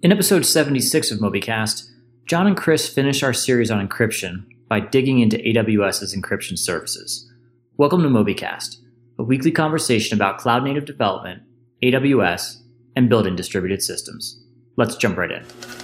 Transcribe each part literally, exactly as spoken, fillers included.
In episode seventy-six of MobyCast, John and Chris finish our series on encryption by digging into AWS's encryption services. Welcome to MobyCast, a weekly conversation about cloud-native development, A W S, and building distributed systems. Let's jump right in.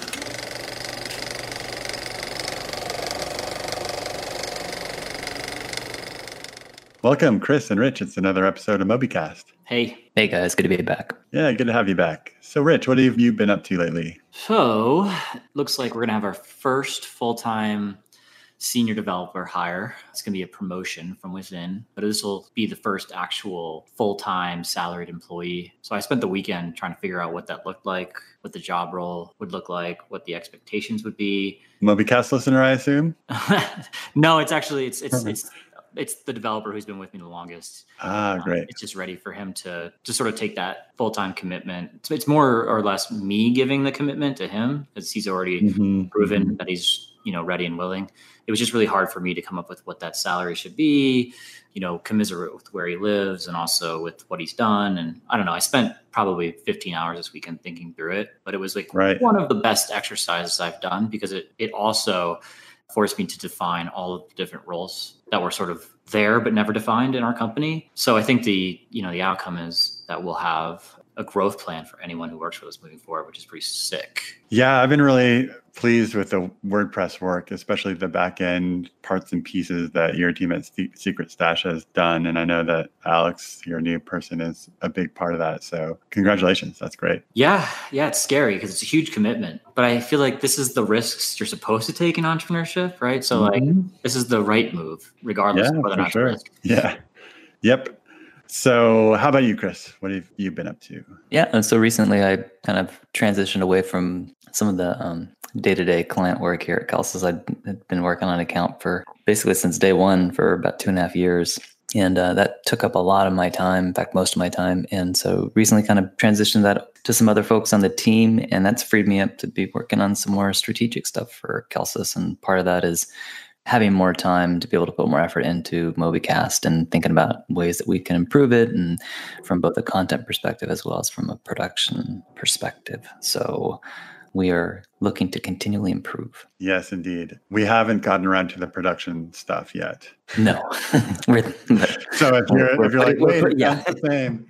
Welcome, Chris and Rich. It's another episode of MobyCast. Hey. Hey, guys. Good to be back. Yeah, good to have you back. So, Rich, what have you been up to lately? So, looks like we're going to have our first full-time senior developer hire. It's going to be a promotion from within, but this will be the first actual full-time salaried employee. So I spent the weekend trying to figure out what that looked like, what the job role would look like, what the expectations would be. MobyCast listener, I assume? No, it's actually, it's, it's, it's, it's the developer who's been with me the longest. Ah, great. Um, it's just ready for him to, to sort of take that full-time commitment. It's, it's more or less me giving the commitment to him because he's already Mm-hmm. proven Mm-hmm. that he's, you know, ready and willing. It was just really hard for me to come up with what that salary should be, you know, commiserate with where he lives and also with what he's done. And I don't know, I spent probably fifteen hours this weekend thinking through it, but it was like Right. one of the best exercises I've done because it, it also forced me to define all of the different roles that were sort of there, but never defined in our company. So I think the, you know, the outcome is that we'll have a growth plan for anyone who works with us moving forward, which is pretty sick. Yeah, I've been really pleased with the WordPress work, especially the back end parts and pieces that your team at Se- Secret Stash has done. And I know that Alex, your new person, is a big part of that. So congratulations. That's great. Yeah. Yeah. It's scary because it's a huge commitment, but I feel like this is the risks you're supposed to take in entrepreneurship, right? So like Mhm. this is the right move, regardless Yeah, of whether or for not it's sure. a risk. Yeah. Yep. So how about you, Chris? What have you been up to? Yeah. And so recently I kind of transitioned away from some of the um, day-to-day client work here at Kelsus. I'd had been working on an account for basically since day one for about two and a half years. And uh, that took up a lot of my time, in fact, most of my time. And so recently kind of transitioned that to some other folks on the team. And that's freed me up to be working on some more strategic stuff for Kelsus. And part of that is having more time to be able to put more effort into MobyCast and thinking about ways that we can improve it, and from both a content perspective as well as from a production perspective. So we are looking to continually improve. Yes, indeed. We haven't gotten around to the production stuff yet. No. we're, So if you're, we're if you're like, putting- we're wait, put- yeah. that's the same.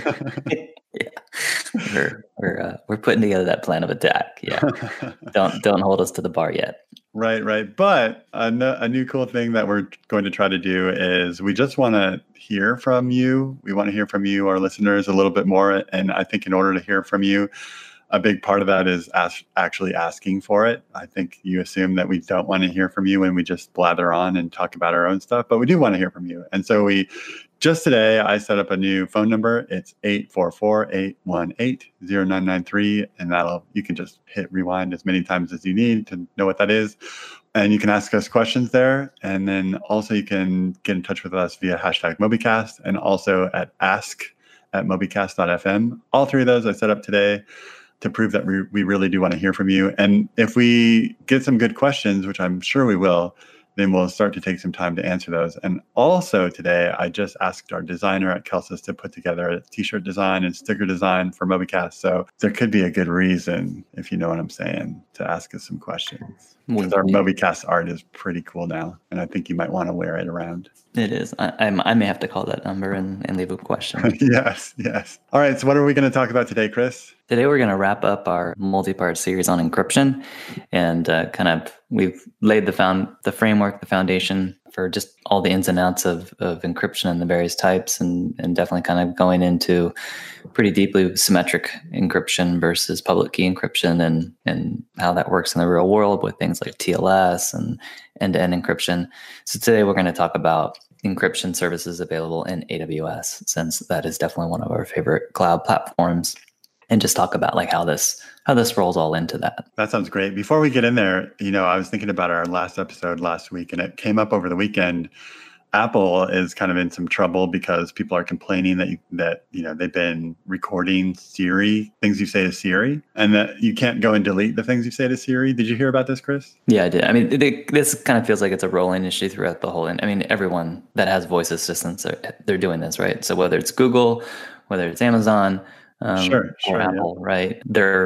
yeah. We're we're uh, we're putting together that plan of attack. Yeah. don't don't hold us to the bar yet. Right, right. But a, no- a new cool thing that we're going to try to do is we just want to hear from you. We want to hear from you, our listeners, a little bit more. And I think in order to hear from you, a big part of that is ask, actually asking for it. I think you assume that we don't want to hear from you when we just blather on and talk about our own stuff, but we do want to hear from you. And so we just today, I set up a new phone number. It's eight four four, eight one eight, zero nine nine three. And that'll, you can just hit rewind as many times as you need to know what that is. And you can ask us questions there. And then also you can get in touch with us via hashtag MobyCast and also at ask at mobycast dot f m. All three of those I set up today to prove that we, we really do want to hear from you. And if we get some good questions, which I'm sure we will, then we'll start to take some time to answer those. And also today, I just asked our designer at Kelsus to put together a t-shirt design and sticker design for MobyCast. So there could be a good reason, if you know what I'm saying, to ask us some questions. Because our MobyCast art is pretty cool now. And I think you might want to wear it around. It is. I, I'm, I may have to call that number and, and leave a question. Yes, yes. All right. So what are we going to talk about today, Chris? Today, we're going to wrap up our multi-part series on encryption, and uh, kind of we've laid the found the framework, the foundation for just all the ins and outs of, of encryption and the various types, and, and definitely kind of going into pretty deeply symmetric encryption versus public key encryption, and, and how that works in the real world with things like T L S and end-to-end encryption. So today, we're going to talk about encryption services available in A W S, since that is definitely one of our favorite cloud platforms, and just talk about like how this how this rolls all into that. That sounds great. Before we get in there, you know, I was thinking about our last episode last week, and it came up over the weekend. Apple is kind of in some trouble because people are complaining that you, that you know they've been recording Siri, things you say to Siri, and that you can't go and delete the things you say to Siri. Did you hear about this, Chris? Yeah, I did. I mean, they, this kind of feels like it's a rolling issue throughout the whole. And I mean, everyone that has voice assistants, are, they're doing this, right? So whether it's Google, whether it's Amazon, um, Sure, sure, or yeah. Apple, right? They're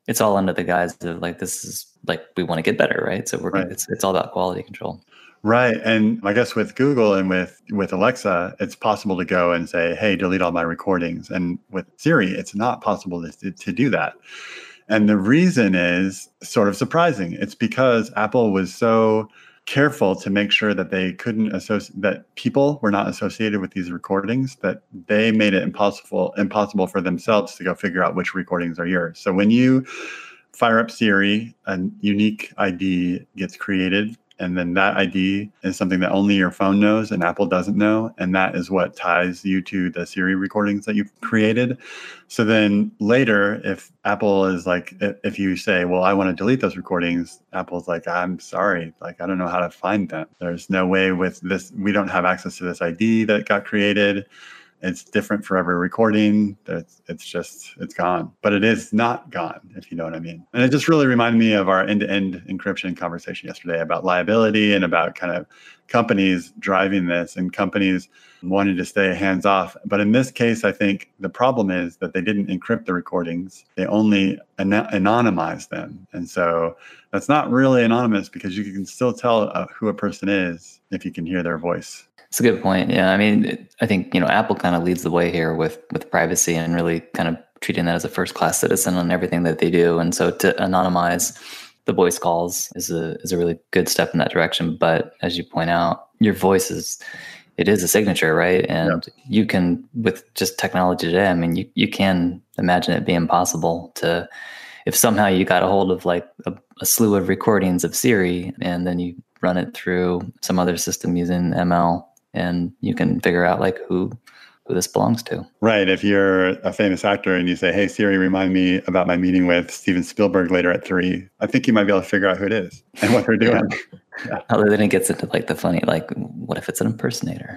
it's all under the guise of like, this is like, we want to get better, right? So we're Right. gonna, it's it's all about quality control. Right. And I guess with Google and with, with Alexa, it's possible to go and say, hey, delete all my recordings. And with Siri, it's not possible to, to do that. And the reason is sort of surprising. It's because Apple was so careful to make sure that they couldn't associate, that people were not associated with these recordings, that they made it impossible, impossible for themselves to go figure out which recordings are yours. So when you fire up Siri, a unique I D gets created. And then that I D is something that only your phone knows and Apple doesn't know. And that is what ties you to the Siri recordings that you've created. So then later, if Apple is like, if you say, well, I want to delete those recordings, Apple's like, I'm sorry, like, I don't know how to find them. There's no way with this. We don't have access to this I D that got created. It's different for every recording. It's, it's just, it's gone. But it is not gone, if you know what I mean. And it just really reminded me of our end-to-end encryption conversation yesterday about liability and about kind of companies driving this and companies wanting to stay hands-off. But in this case, I think the problem is that they didn't encrypt the recordings. They only an- anonymized them. And so that's not really anonymous because you can still tell uh, who a person is if you can hear their voice. It's a good point. Yeah, I mean, it, I think, you know, Apple kind of leads the way here with with privacy and really kind of treating that as a first class citizen on everything that they do. And so to anonymize the voice calls is a is a really good step in that direction. But as you point out, your voice is it is a signature, right? And yeah. you can, with just technology today, I mean, you you can imagine it being possible to, if somehow you got a hold of like a, a slew of recordings of Siri and then you run it through some other system using M L. And you can figure out like who who this belongs to. Right. If you're a famous actor and you say, hey, Siri, remind me about my meeting with Steven Spielberg later at three, I think you might be able to figure out who it is and what they're doing. Yeah. Yeah. Although then it gets into like the funny, like, what if it's an impersonator?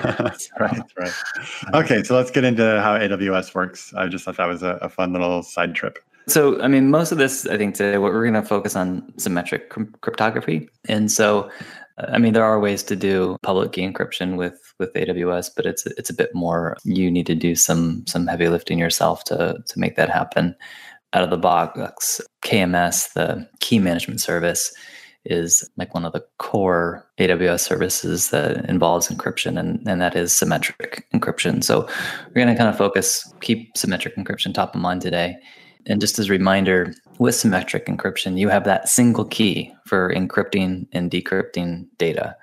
Right, right. Okay, so let's get into how A W S works. I just thought that was a, a fun little side trip. So, I mean, most of this, I think today, what we're going to focus on symmetric cryptography. And so, I mean, there are ways to do public key encryption with, with A W S, but it's it's a bit more. You need to do some some heavy lifting yourself to to make that happen. Out of the box, K M S, the key management service, is like one of the core A W S services that involves encryption, and, and that is symmetric encryption. So we're going to kind of focus, keep symmetric encryption top of mind today. And just as a reminder, with symmetric encryption, you have that single key for encrypting and decrypting data.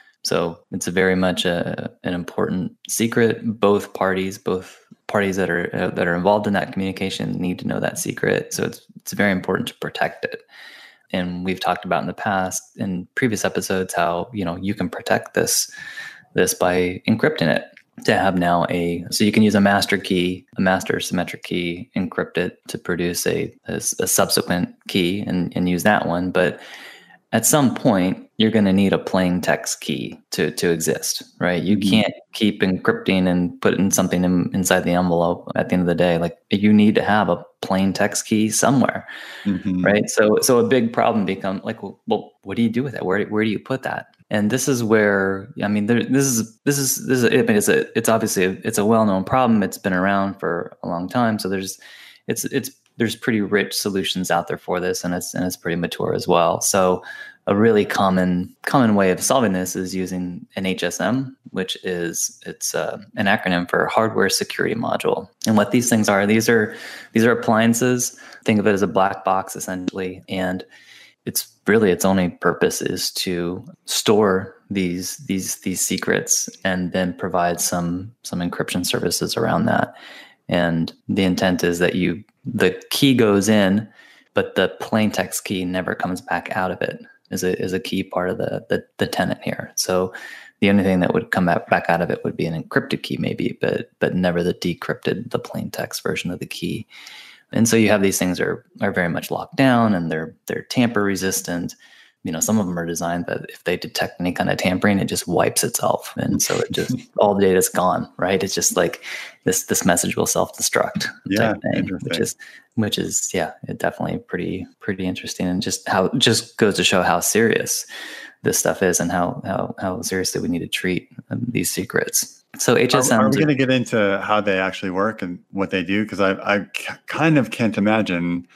So it's a very much a, an important secret. Both parties, both parties that are uh, that are involved in that communication need to know that secret. So it's it's very important to protect it. And we've talked about in the past, in previous episodes, how you know you can protect this this by encrypting it. To have now a, so you can use a master key, a master symmetric key, encrypt it to produce a, a, a subsequent key and, and use that one. But at some point, you're going to need a plain text key to, to exist, right? You mm-hmm. can't keep encrypting and putting something in, inside the envelope at the end of the day. Like you need to have a plain text key somewhere, mm-hmm. right? So, so a big problem becomes like, well, well, what do you do with it? Where, where do you put that? And this is where, I mean, there, this is, this is, this is, I mean, it's a, it's obviously, a, it's a well-known problem. It's been around for a long time. So there's, it's, it's, there's pretty rich solutions out there for this, and it's, and it's pretty mature as well. So a really common, common way of solving this is using an H S M, which is, it's uh, an acronym for Hardware Security Module. And what these things are, these are, these are appliances. Think of it as a black box essentially. And it's really, its only purpose is to store these these these secrets and then provide some some encryption services around that. And the intent is that you the key goes in, but the plain text key never comes back out of it. Is a is a key part of the the, the tenant here. So the only thing that would come back out of it would be an encrypted key, maybe, but but never the decrypted, the plain text version of the key. And so you have these things are are very much locked down, and they're they're tamper resistant. You know, some of them are designed that if they detect any kind of tampering, it just wipes itself, and so it just all the data is gone. Right? It's just like this this message will self destruct. Yeah, type thing, which is which is yeah, it definitely pretty pretty interesting, and just how just goes to show how serious this stuff is, and how how how seriously we need to treat um, these secrets. So H S Ms are, are we going to get into how they actually work and what they do? Because I, I c- kind of can't imagine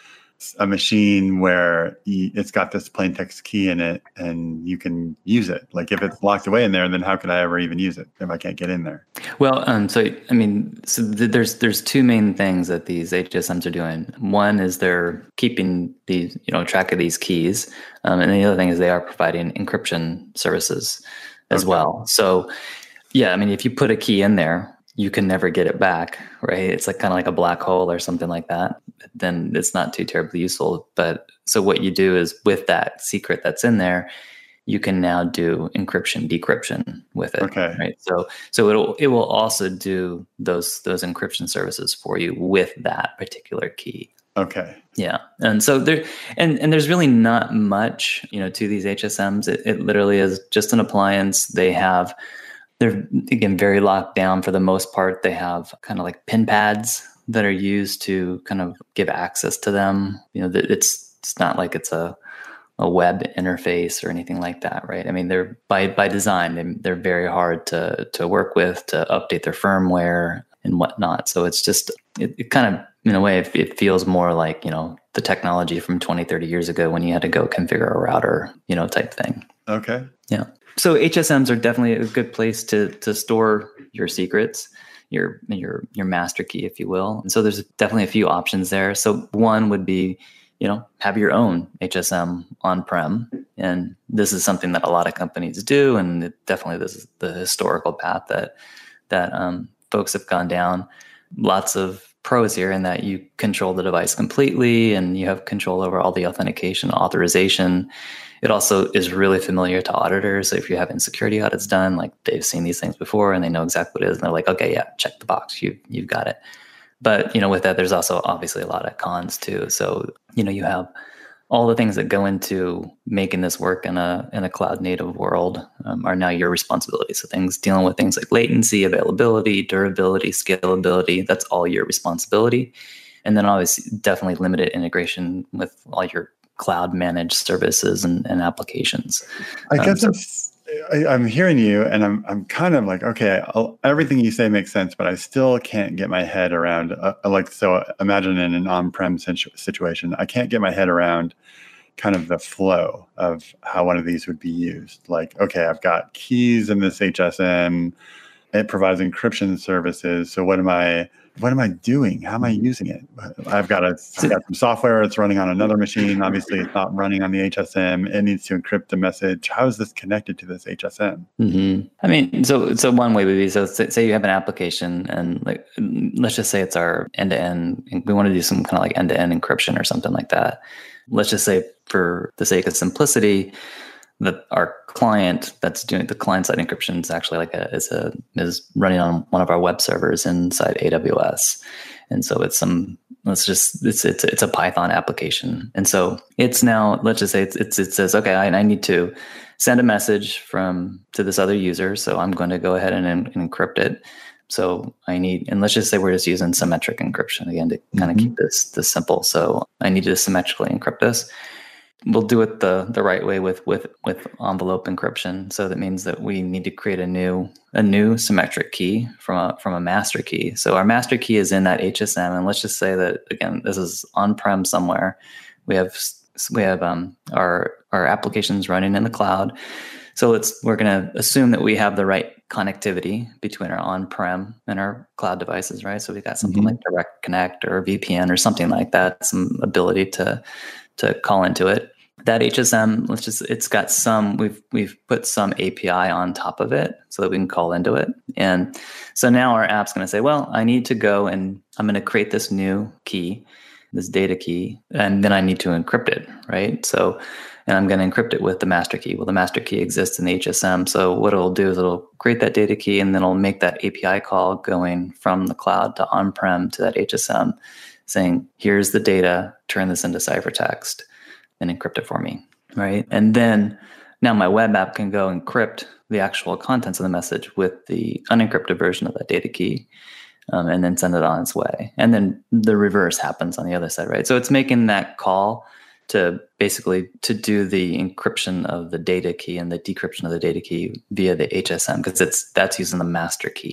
a machine where you, it's got this plain text key in it and you can use it? Like if it's locked away in there, then how could I ever even use it if I can't get in there? Well, um, so I mean, so th- there's there's two main things that these H S Ms are doing. One is they're keeping these, you know, track of these keys, um, and the other thing is they are providing encryption services as Okay. well. So, yeah, I mean, if you put a key in there, you can never get it back, right? It's like kind of like a black hole or something like that. Then it's not too terribly useful. But so what you do is with that secret that's in there, you can now do encryption, decryption with it. Okay. Right. So so it'll it will also do those those encryption services for you with that particular key. Okay. Yeah. And so there and, and there's really not much, you know, to these H S Ms. It, it literally is just an appliance. They have They're, again, very locked down for the most part. They have kind of like pin pads that are used to kind of give access to them. You know, it's it's not like it's a a web interface or anything like that, right? I mean, they're by by design, they, they're very hard to to work with, to update their firmware and whatnot. So it's just, it, it kind of, in a way, it, it feels more like, you know, the technology from twenty, thirty years ago when you had to go configure a router, you know, type thing. Okay. Yeah. So H S Ms are definitely a good place to to store your secrets, your your your master key, if you will. And so there's definitely a few options there. So one would be, you know, have your own H S M on-prem. And this is something that a lot of companies do. And it definitely this is the historical path that that um, folks have gone down. Lots of pros here in that you control the device completely and you have control over all the authentication, authorization. It also is really familiar to auditors. So if you're having security audits done, like they've seen these things before and they know exactly what it is. And they're like, okay, yeah, check the box. You, you've got it. But, you know, with that, there's also obviously a lot of cons too. So, you know, you have all the things that go into making this work in a in a cloud native world um, are now your responsibility. So things dealing with things like latency, availability, durability, scalability, that's all your responsibility. And then obviously definitely limited integration with all your cloud managed services and, and applications. I Um, guess so- I'm, I, I'm hearing you and I'm I'm kind of like, okay, I'll, everything you say makes sense, but I still can't get my head around, uh, like, so imagine in an on-prem situ- situation, I can't get my head around kind of the flow of how one of these would be used. Like, okay, I've got keys in this H S M, it provides encryption services. So what am I, what am I doing? How am I using it? I've got a, I've got some software. It's running on another machine. Obviously, it's not running on the H S M. It needs to encrypt the message. How is this connected to this H S M? Mm-hmm. I mean, so so one way would be, so say you have an application and like, let's just say it's our end-to-end, we want to do some kind of like end-to-end encryption or something like that. Let's just say for the sake of simplicity, that our client that's doing the client-side encryption is actually like a is a is running on one of our web servers inside A W S, and so it's some let's just it's it's it's a Python application, and so it's now let's just say it's, it's it says okay, I, I need to send a message from to this other user, so I'm going to go ahead and, and encrypt it. So I need, and let's just say we're just using symmetric encryption again to kind of Mhm. keep this this simple. So I need to symmetrically encrypt this. We'll do it the the right way with with with envelope encryption. So that means that we need to create a new a new symmetric key from a from a master key. So our master key is in that H S M, and let's just say that again, this is on-prem somewhere. We have we have um, our our applications running in the cloud. So let's we're going to assume that we have the right connectivity between our on-prem and our cloud devices, right? So we've got something Mhm. like Direct Connect or V P N or something like that, some ability to to call into it. That H S M, let's just it's got some we've we've put some A P I on top of it so that we can call into it. And so now our app's going to say, well, I need to go and I'm going to create this new key, this data key, and then I need to encrypt it, right? So and I'm going to encrypt it with the master key. Well, the master key exists in the H S M. So what it'll do is it'll create that data key and then it'll make that A P I call going from the cloud to on-prem to that H S M saying, here's the data, turn this into ciphertext and encrypt it for me, right? And then now my web app can go encrypt the actual contents of the message with the unencrypted version of that data key um, and then send it on its way. And then the reverse happens on the other side, right? So it's making that call to basically to do the encryption of the data key and the decryption of the data key via the H S M because it's that's using the master key.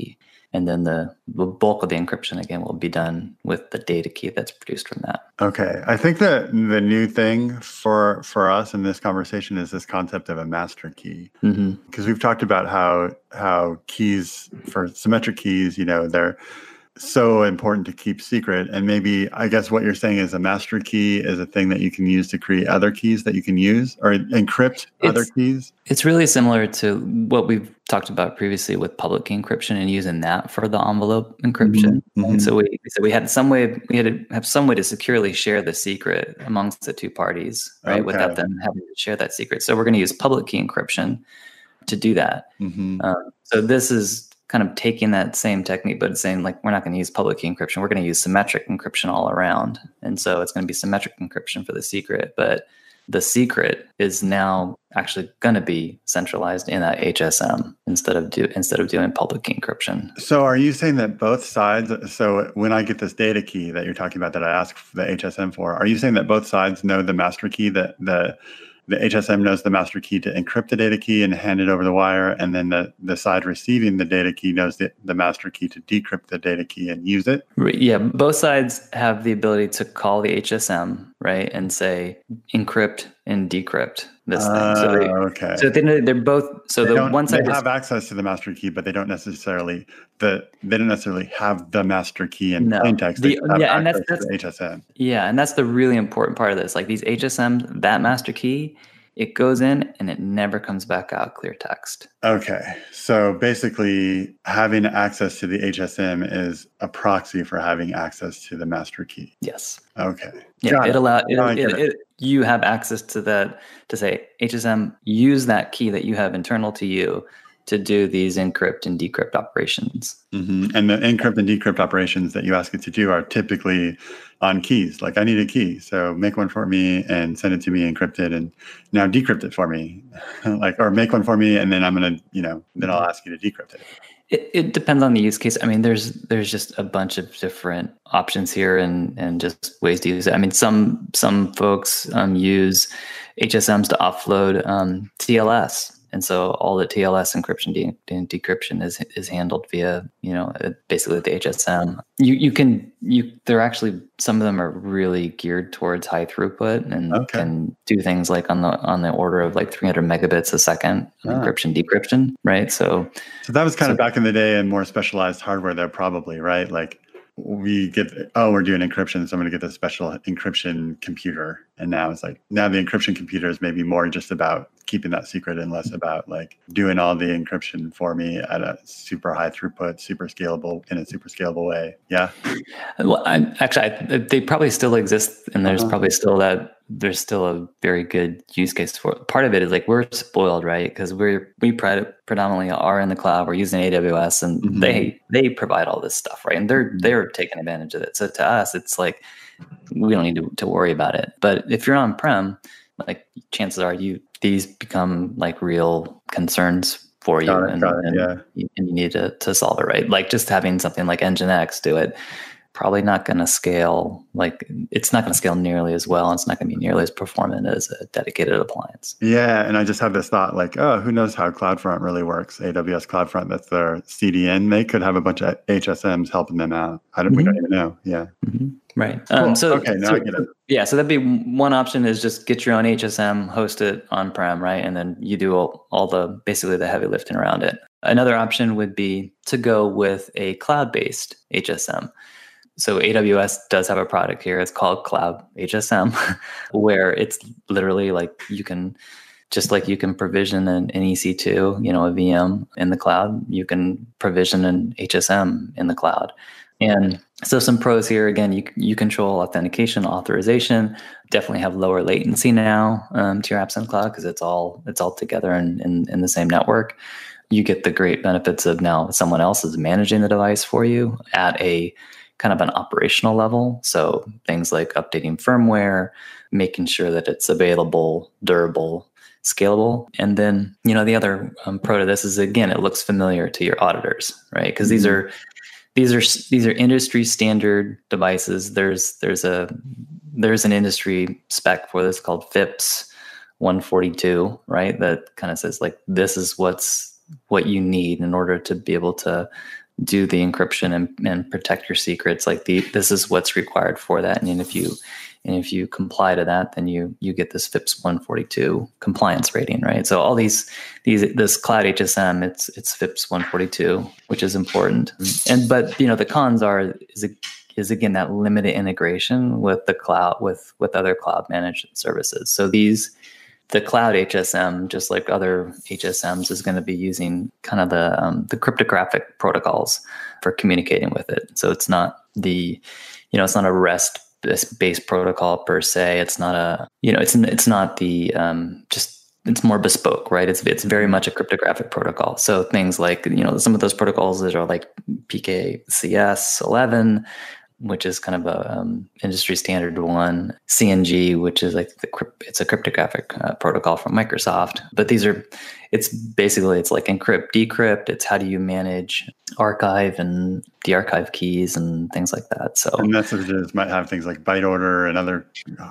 And then the, the bulk of the encryption, again, will be done with the data key that's produced from that. Okay. I think that the new thing for for us in this conversation is this concept of a master key. Because mm-hmm. we've talked about how how keys, for symmetric keys, you know, they're so important to keep secret. And maybe, I guess what you're saying is a master key is a thing that you can use to create other keys that you can use or encrypt it's, other keys. It's really similar to what we've talked about previously with public key encryption and using that for the envelope encryption. Mm-hmm. Mm-hmm. So we so we had some way we had to have some way to securely share the secret amongst the two parties, right? Okay. Without them having to share that secret. So we're going to use public key encryption to do that. Mm-hmm. Um, so this is kind of taking that same technique, but it's saying like, we're not going to use public key encryption. We're going to use symmetric encryption all around. And so it's going to be symmetric encryption for the secret, but the secret is now actually going to be centralized in that H S M instead of do instead of doing public key encryption. So are you saying that both sides, so when I get this data key that you're talking about that I ask the H S M for, are you saying that both sides know the master key, that the The H S M knows the master key to encrypt the data key and hand it over the wire, and then the, the side receiving the data key knows the, the master key to decrypt the data key and use it? Yeah, both sides have the ability to call the H S M, right, and say encrypt and decrypt this uh, thing. So they, okay. So they, they're both. So they the one side they have access to the master key, but they don't necessarily the they don't necessarily have the master key in no. plain text. They the, have yeah, and that's, to that's the H S M. Yeah, and that's the really important part of this. Like these H S Ms, that master key, it goes in and it never comes back out clear text. Okay. So basically having access to the H S M is a proxy for having access to the master key. Yes. Okay. Yeah, Got it, it. allows it, it, it, it, you have access to that to say, H S M, use that key that you have internal to you to do these encrypt and decrypt operations. Mm-hmm. And the encrypt and decrypt operations that you ask it to do are typically on keys. Like, I need a key, so make one for me and send it to me encrypted, and now decrypt it for me. Like, or make one for me, and then I'm gonna, you know, then I'll ask you to decrypt it. It, it depends on the use case. I mean, there's there's just a bunch of different options here, and and just ways to use it. I mean, some some folks um, use H S Ms to offload um, T L S. And so all the T L S encryption de- and decryption is is handled via, you know, basically the H S M. You you can you they're actually, some of them are really geared towards high throughput and okay. can do things like on the on the order of like three hundred megabits a second ah. encryption decryption, right? So so that was kind so, of back in the day and more specialized hardware there probably, right? Like we get, oh, we're doing encryption, so I'm going to get the special encryption computer. And now it's like, now the encryption computer is maybe more just about keeping that secret and less about like doing all the encryption for me at a super high throughput, super scalable, in a super scalable way. Yeah. Well, I, actually, I, they probably still exist, and there's uh-huh. probably still that, there's still a very good use case for it. Part of it is like, we're spoiled, right? Because we're, we pre- predominantly are in the cloud, we're using A W S, and mm-hmm. they, they provide all this stuff, right? And they're, they're taking advantage of it. So to us, it's like, we don't need to, to worry about it. But if you're on-prem, like chances are you, these become like real concerns for you, got it, and, got it, and, yeah. you, and you need to, to solve it, right? Like just having something like Nginx do it, probably not going to scale. Like it's not going to scale nearly as well. And it's not going to be nearly as performant as a dedicated appliance. Yeah. And I just have this thought like, oh, who knows how CloudFront really works? A W S CloudFront, that's their C D N. They could have a bunch of H S Ms helping them out. I don't, mm-hmm. we don't even know. Yeah. Mm-hmm. Right. Cool. Um, so, okay, now so, I get it. Yeah, so that'd be one option, is just get your own H S M, host it on-prem, right? And then you do all, all the, basically the heavy lifting around it. Another option would be to go with a cloud-based H S M. So A W S does have a product here. It's called Cloud H S M, where it's literally like you can, just like you can provision an, an E C two, you know, a V M in the cloud, you can provision an H S M in the cloud. And so some pros here, again, you you control authentication, authorization, definitely have lower latency now um, to your apps in the cloud because it's all it's all together in, in, in the same network. You get the great benefits of now someone else is managing the device for you at a kind of an operational level. So things like updating firmware, making sure that it's available, durable, scalable. And then, you know, the other um, pro to this is, again, it looks familiar to your auditors, right? Because mm-hmm. these are These are these are industry standard devices. There's there's a there's an industry spec for this called FIPS one forty-two, right? That kind of says like this is what's what you need in order to be able to do the encryption and, and protect your secrets. Like the this is what's required for that. And if you and if you comply to that, then you you get this FIPS one forty-two compliance rating, right? So all these these this Cloud H S M, it's it's FIPS one forty-two, which is important. And but you know the cons are is it, is again that limited integration with the cloud with with other cloud managed services. So these the Cloud H S M, just like other H S Ms, is going to be using kind of the um, the cryptographic protocols for communicating with it. So it's not the, you know, it's not a REST based protocol per se. It's not a, you know, it's it's not the um, just it's more bespoke, right? It's it's very much a cryptographic protocol. So things like, you know, some of those protocols that are like P K C S eleven, which is kind of a um, industry standard one, C N G, which is like the crypt, it's a cryptographic uh, protocol from Microsoft. But these are, it's basically, it's like encrypt, decrypt. It's how do you manage archive and the archive keys and things like that. So and messages might have things like byte order and other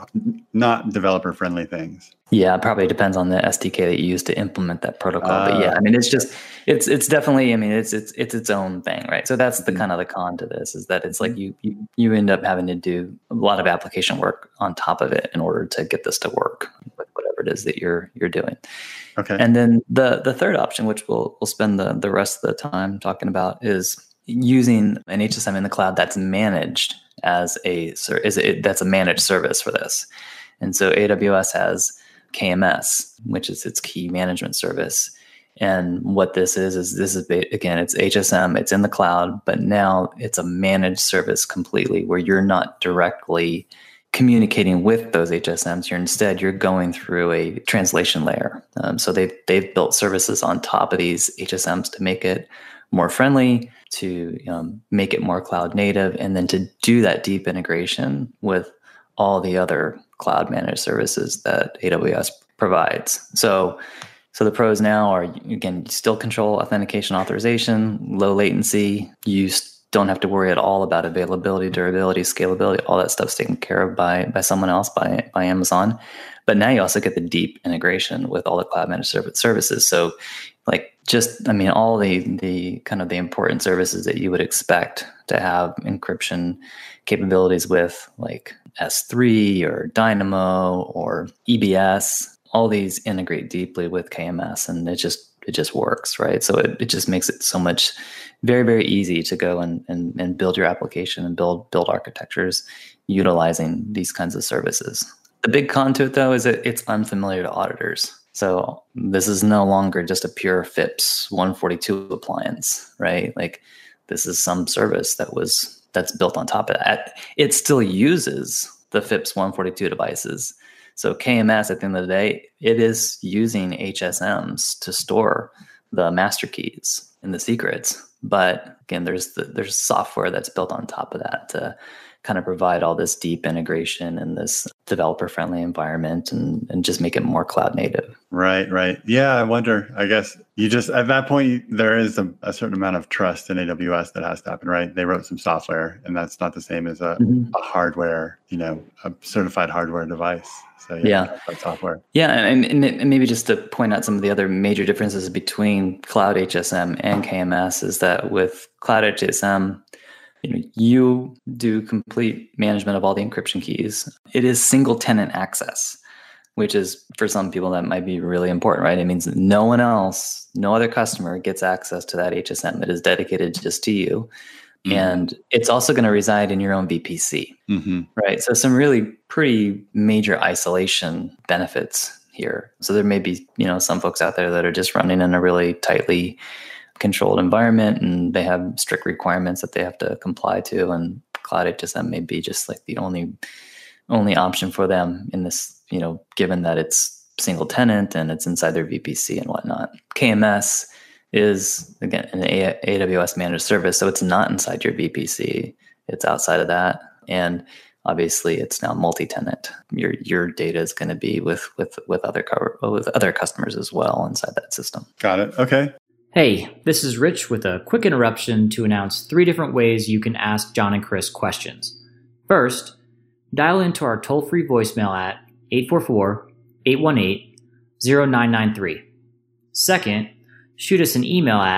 not developer friendly things. Yeah, it probably depends on the S D K that you use to implement that protocol. Uh, but yeah, I mean, it's just, it's it's definitely, I mean, it's it's it's its own thing, right? So that's the kind of the con to this, is that it's like you you you end up having to do a lot of application work on top of it in order to get this to work with whatever it is that you're you're doing. Okay. And then the the third option, which we'll we'll spend the the rest of the time talking about, is using an H S M in the cloud that's managed as a is it that's a managed service for this. And so A W S has K M S, which is its key management service. And what this is, is this is, again, it's H S M, it's in the cloud, but now it's a managed service completely, where you're not directly communicating with those H S Ms. You're instead, you're going through a translation layer. Um, so they've, they've built services on top of these H S Ms to make it more friendly, to um, make it more cloud native, and then to do that deep integration with all the other cloud managed services that A W S provides. So, so the pros now are, again, you still control authentication, authorization, low latency. You don't have to worry at all about availability, durability, scalability. All that stuff's taken care of by by someone else, by by Amazon. But now you also get the deep integration with all the cloud managed services. So, like, just, I mean, all the the kind of the important services that you would expect to have encryption capabilities with, like S three or Dynamo or E B S, all these integrate deeply with K M S, and it just it just works, right? So it, it just makes it so much very, very easy to go and, and and build your application and build build architectures utilizing these kinds of services. The big con to it, though, is that it's unfamiliar to auditors. So this is no longer just a pure FIPS one forty-two appliance, right? Like, this is some service that was that's built on top of that. It still uses the FIPS one forty-two devices. So K M S, at the end of the day, it is using H S Ms to store the master keys and the secrets. But again, there's the, there's software that's built on top of that to kind of provide all this deep integration and this developer-friendly environment, and, and just make it more cloud native. Right, right. Yeah, I wonder, I guess you just, at that point, there is a, a certain amount of trust in A W S that has to happen, right? They wrote some software, and that's not the same as a, mm-hmm. a hardware, you know, a certified hardware device. So yeah, yeah. That's software. Yeah, and, and maybe just to point out some of the other major differences between Cloud H S M and K M S is that with Cloud H S M, you know, you do complete management of all the encryption keys. It is single tenant access, which is, for some people, that might be really important, right? It means that no one else, no other customer gets access to that H S M. It is dedicated just to you. Mm-hmm. And it's also going to reside in your own V P C, mm-hmm. right? So some really pretty major isolation benefits here. So there may be, you know, some folks out there that are just running in a really tightly controlled environment, and they have strict requirements that they have to comply to, and Cloud H S M may be just like the only only option for them in this, you know, given that it's single tenant and it's inside their V P C and whatnot. K M S is, again, an A W S managed service, so it's not inside your V P C. It's outside of that, and obviously it's now multi-tenant. Your your data is going to be with with with other cover, with other customers as well inside that system. Got it. Okay. Hey, this is Rich with a quick interruption to announce three different ways you can ask John and Chris questions. First, dial into our toll-free voicemail at eight four four, eight one eight, zero nine nine three. Second, shoot us an email at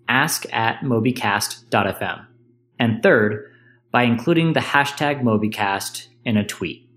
ask at mobicast dot f m. And third, by including the hashtag MobiCast in a tweet.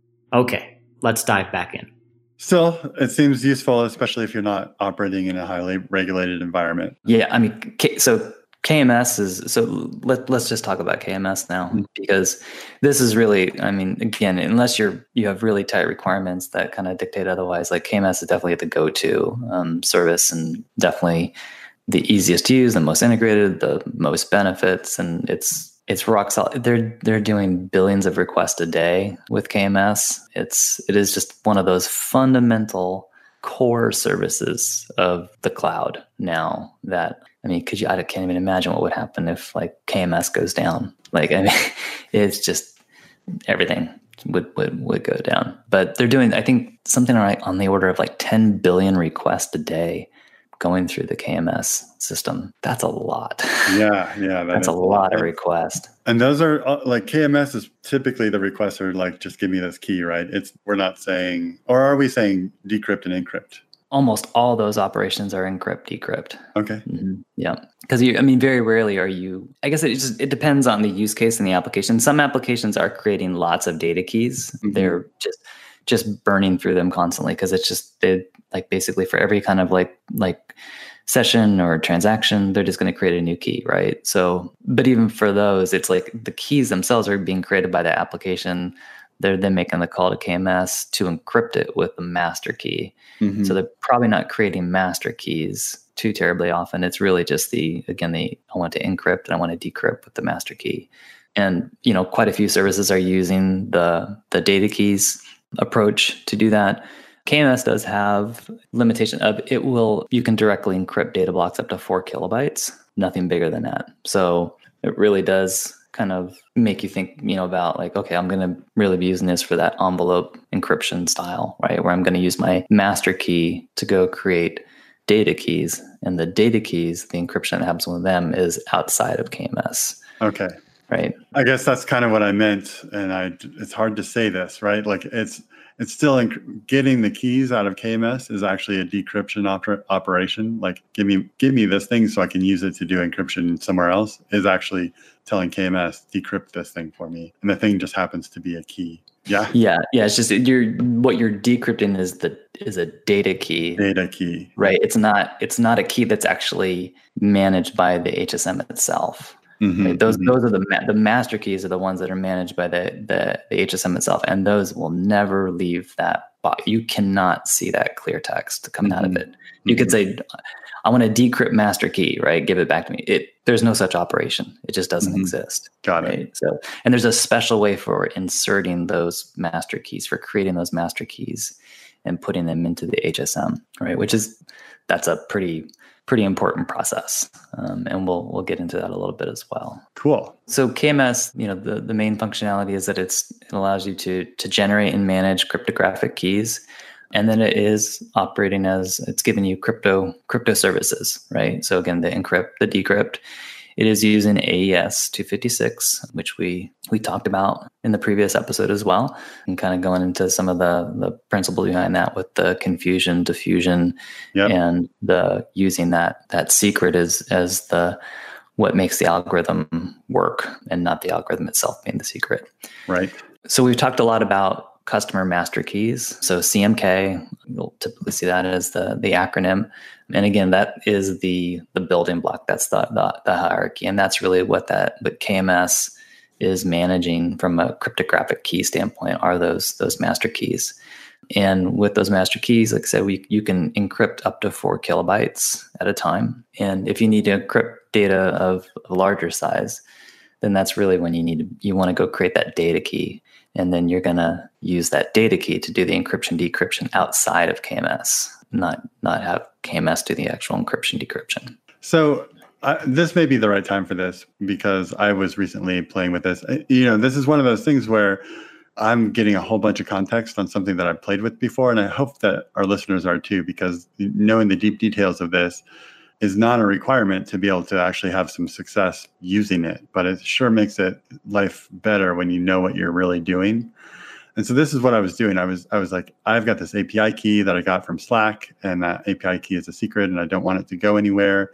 Okay, let's dive back in. Still, it seems useful, especially if you're not operating in a highly regulated environment. Yeah, I mean, K- so K M S is, so let, let's just talk about K M S now, mm-hmm. because this is really, I mean, again, unless you're, you have really tight requirements that kind of dictate otherwise, like K M S is definitely the go-to um, service, and definitely the easiest to use, the most integrated, the most benefits, and it's it's rock solid. They're they're doing billions of requests a day with K M S. It's it is just one of those fundamental core services of the cloud now. That I mean, could you? I can't even imagine what would happen if like K M S goes down. Like I mean, it's just everything would would would go down. But they're doing, I think, something like on the order of like ten billion requests a day going through the K M S system. That's a lot. Yeah, yeah. That That's a lot of requests. And those are uh, like K M S is typically the requests are like, just give me this key, right? It's we're not saying, or are we saying decrypt and encrypt? Almost all those operations are encrypt, decrypt. Okay. Mm-hmm. Yeah. Because you, I mean, very rarely are you, I guess it just, it depends on the use case and the application. Some applications are creating lots of data keys. Mm-hmm. They're just, just burning through them constantly because it's just, they like basically for every kind of like, like session or transaction, they're just going to create a new key, right? So, but even for those, it's like the keys themselves are being created by the application. They're then making the call to K M S to encrypt it with the master key. Mm-hmm. So they're probably not creating master keys too terribly often. It's really just the, again, the, I want to encrypt and I want to decrypt with the master key. And, you know, quite a few services are using the, the data keys approach to do that. K M S does have limitation of it will, you can directly encrypt data blocks up to four kilobytes, nothing bigger than that. So it really does kind of make you think, you know, about like, okay, I'm going to really be using this for that envelope encryption style, right? Where I'm going to use my master key to go create data keys, and the data keys, the encryption that happens with them is outside of K M S. Okay. Right. I guess that's kind of what I meant. And I, it's hard to say this, right? Like it's, it's still inc- getting the keys out of K M S is actually a decryption oper- operation. Like give me, give me this thing so I can use it to do encryption somewhere else is actually telling K M S decrypt this thing for me. And the thing just happens to be a key. Yeah. Yeah. Yeah. It's just you're, what you're decrypting is the, is a data key. Data key. Right. It's not, it's not a key that's actually managed by the H S M itself. Mm-hmm, right? Those mm-hmm. those are the ma- the master keys are the ones that are managed by the, the the H S M itself, and those will never leave that box. You cannot see that clear text coming mm-hmm. out of it. You mm-hmm. could say, "I want to decrypt master key," right? Give it back to me. It there's no such operation. It just doesn't mm-hmm. exist. Got right? it. So, and there's a special way for inserting those master keys, for creating those master keys, and putting them into the H S M, right? Which is that's a pretty pretty important process. Um, and we'll we'll get into that a little bit as well. Cool. So K M S, you know, the, the main functionality is that it's it allows you to to generate and manage cryptographic keys. And then it is operating as it's giving you crypto crypto services, right? So again, the encrypt, the decrypt. It is using A E S two fifty-six, which we we talked about in the previous episode as well, and kind of going into some of the, the principle behind that with the confusion, diffusion, yep. and the using that that secret as as the what makes the algorithm work, and not the algorithm itself being the secret. Right. So we've talked a lot about customer master keys. So C M K, you'll typically see that as the the acronym. And again, that is the the building block. That's the, the the hierarchy, and that's really what that what K M S is managing from a cryptographic key standpoint are those those master keys. And with those master keys, like I said, we you can encrypt up to four kilobytes at a time. And if you need to encrypt data of a larger size, then that's really when you need to you want to go create that data key, and then you're gonna use that data key to do the encryption decryption outside of K M S. Not not have K M S do the actual encryption decryption. So uh, this may be the right time for this because I was recently playing with this. You know, this is one of those things where I'm getting a whole bunch of context on something that I've played with before, and I hope that our listeners are too, because knowing the deep details of this is not a requirement to be able to actually have some success using it, but it sure makes it life better when you know what you're really doing. And so this is what I was doing. I was I was like, I've got this A P I key that I got from Slack, and that A P I key is a secret, and I don't want it to go anywhere.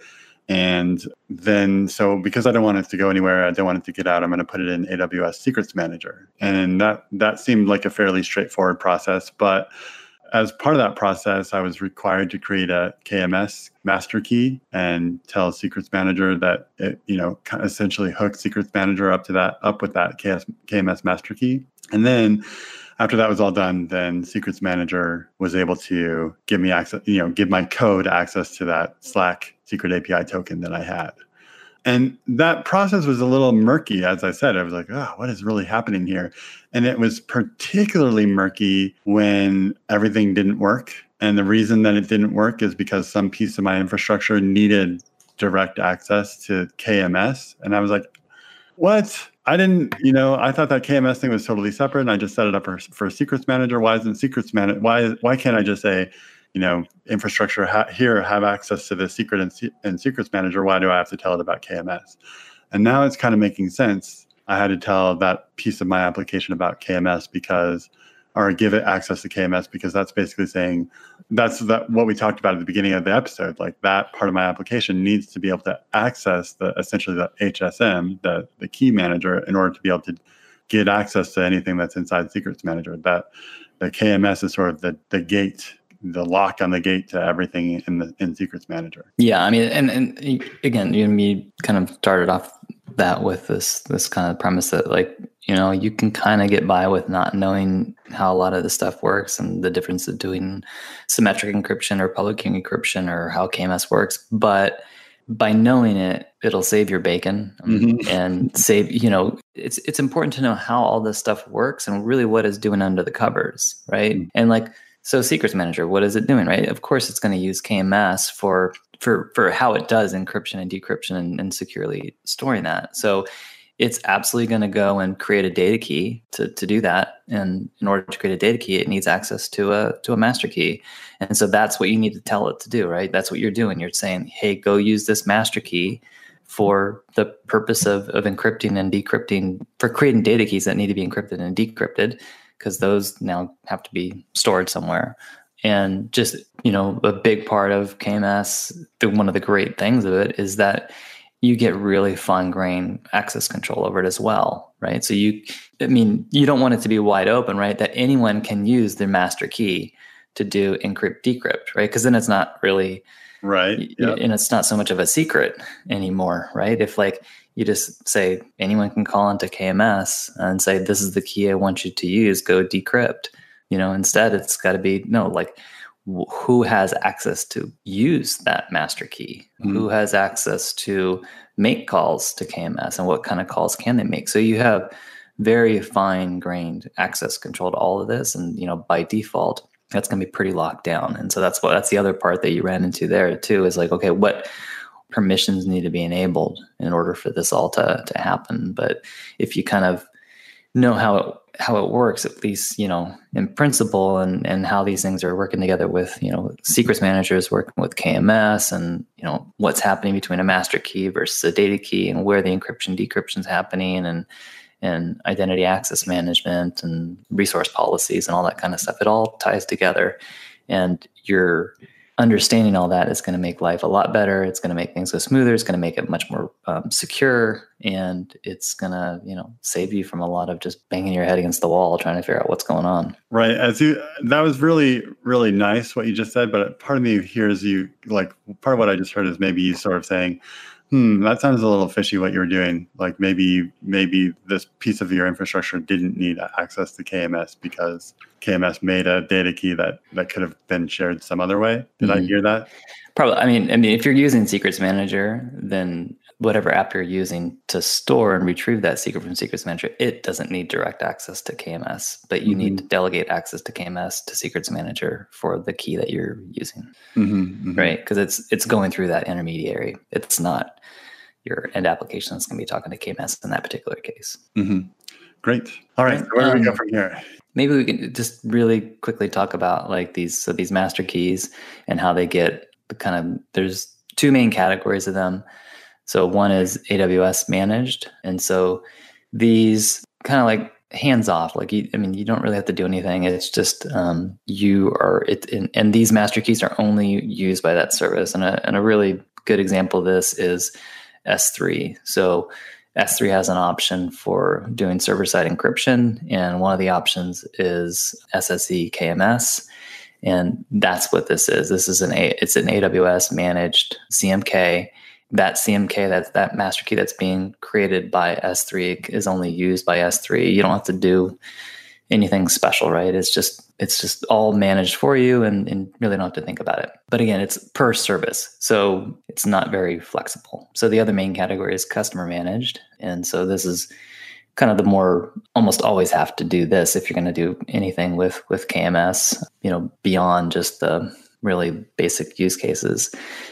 And then, so because I don't want it to go anywhere, I don't want it to get out, I'm going to put it in A W S Secrets Manager. And that, that seemed like a fairly straightforward process. But as part of that process, I was required to create a K M S master key and tell Secrets Manager that it, you know, essentially hook Secrets Manager up to that, up with that K M S master key. And then after that was all done, then Secrets Manager was able to give me access, you know, give my code access to that Slack secret A P I token that I had. And that process was a little murky. As I said, I was like, oh, what is really happening here? And it was particularly murky when everything didn't work. And the reason that it didn't work is because some piece of my infrastructure needed direct access to K M S. And I was like, what? I didn't, you know, I thought that K M S thing was totally separate, and I just set it up for, for Secrets Manager. Why isn't Secrets Manager? Why why can't I just say, you know, infrastructure ha- here have access to the secret and, and Secrets Manager? Why do I have to tell it about K M S? And now it's kind of making sense. I had to tell that piece of my application about K M S because, or give it access to K M S because that's basically saying that's that what we talked about at the beginning of the episode. Like that part of my application needs to be able to access the essentially the H S M, the the key manager, in order to be able to get access to anything that's inside Secrets Manager. That the K M S is sort of the the gate, the lock on the gate to everything in the in Secrets Manager. Yeah, I mean, and and again, you and me kind of started off that with this this kind of premise that, like, you know, you can kind of get by with not knowing how a lot of this stuff works and the difference of doing symmetric encryption or public key encryption or how K M S works. But by knowing it, it'll save your bacon mm-hmm. and save, you know, it's it's important to know how all this stuff works and really what it's doing under the covers, right? Mm-hmm. And like, so Secrets Manager, what is it doing, right? Of course, it's going to use K M S for for for how it does encryption and decryption and, and securely storing that. So it's absolutely going to go and create a data key to, to do that. And in order to create a data key, it needs access to a to a master key. And so that's what you need to tell it to do, right? That's what you're doing. You're saying, hey, go use this master key for the purpose of, of encrypting and decrypting, for creating data keys that need to be encrypted and decrypted, because those now have to be stored somewhere. And just, you know, a big part of K M S, the, one of the great things of it is that you get really fine-grained access control over it as well, right? So you, I mean, you don't want it to be wide open, right? That anyone can use their master key to do encrypt, decrypt, right? Because then it's not really, right, yep. And it's not so much of a secret anymore, right? If like you just say anyone can call into K M S and say, this is the key I want you to use, go decrypt. You know, instead it's got to be, no, like, who has access to use that master key? Mm-hmm. Who has access to make calls to K M S, and what kind of calls can they make? So you have very fine-grained access control to all of this, and you know, by default, that's going to be pretty locked down. And so that's what that's the other part that you ran into there too. Is like, okay, what permissions need to be enabled in order for this all to to happen? But if you kind of know how it how it works, at least, you know, in principle, and, and how these things are working together with, you know, Secrets Managers working with K M S, and, you know, what's happening between a master key versus a data key, and where the encryption decryption is happening, and, and identity access management and resource policies and all that kind of stuff. It all ties together, and you're understanding all that is going to make life a lot better. It's going to make things go smoother. It's going to make it much more um, secure, and it's going to, you know, save you from a lot of just banging your head against the wall trying to figure out what's going on. Right. As you, that was really, really nice what you just said. But part of me hears you, like, part of what I just heard is maybe you sort of saying, hmm, that sounds a little fishy what you were doing. Like maybe, maybe this piece of your infrastructure didn't need access to K M S because K M S made a data key that, that could have been shared some other way. Did mm-hmm. I hear that? Probably. I mean, I mean, if you're using Secrets Manager, then whatever app you're using to store and retrieve that secret from Secrets Manager, it doesn't need direct access to K M S, but you mm-hmm. need to delegate access to K M S to Secrets Manager for the key that you're using, mm-hmm, mm-hmm. right? Because it's it's going through that intermediary. It's not your end application that's going to be talking to K M S in that particular case. Mm-hmm. Great. All right. So where do we go from here? Maybe we can just really quickly talk about like these so these master keys and how they get the kind of, there's two main categories of them. So one is A W S managed. And so these kind of like hands off, like, you, I mean, you don't really have to do anything. It's just um, you are, it, and, and these master keys are only used by that service. And a, and a really good example of this is S three. So S three has an option for doing server-side encryption, and one of the options is S S E K M S. And that's what this is. This is an a, it's an A W S managed C M K. That C M K, that that master key that's being created by S three is only used by S three. You don't have to do anything special, right? It's just it's just all managed for you, and, and really don't have to think about it. But again, it's per service, so it's not very flexible. So the other main category is customer managed, and so this is kind of the more almost always have to do this if you're going to do anything with with K M S, you know, beyond just the really basic use cases.